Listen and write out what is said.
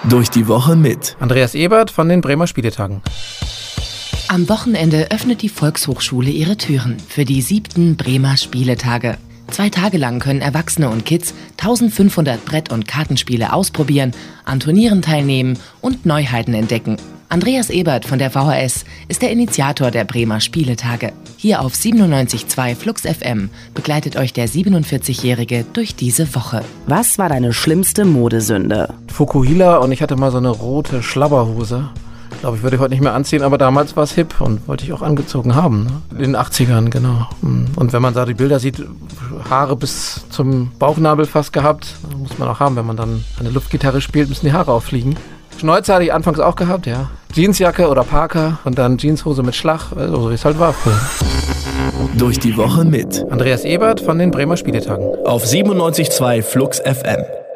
Durch die Woche mit Andreas Ebert von den Bremer Spieletagen. Am Wochenende öffnet die Volkshochschule ihre Türen für die 7. Bremer Spieletage. 2 Tage lang können Erwachsene und Kids 1500 Brett- und Kartenspiele ausprobieren, an Turnieren teilnehmen und Neuheiten entdecken. Andreas Ebert von der VHS ist der Initiator der Bremer Spieletage. Hier auf 97.2 Flux FM begleitet euch der 47-Jährige durch diese Woche. Was war deine schlimmste Modesünde? Fukuhila, und ich hatte mal so eine rote Schlabberhose. Ich glaube, ich würde die heute nicht mehr anziehen, aber damals war es hip und wollte ich auch angezogen haben. Ne? In den 80ern, genau. Und wenn man da die Bilder sieht, Haare bis zum Bauchnabel fast gehabt, muss man auch haben. Wenn man dann eine Luftgitarre spielt, müssen die Haare auffliegen. Schnäuzer hatte ich anfangs auch gehabt, ja. Jeansjacke oder Parker und dann Jeanshose mit Schlag, also so wie es halt war früher. Durch die Woche mit Andreas Ebert von den Bremer Spieletagen. auf 97.2 Flux FM.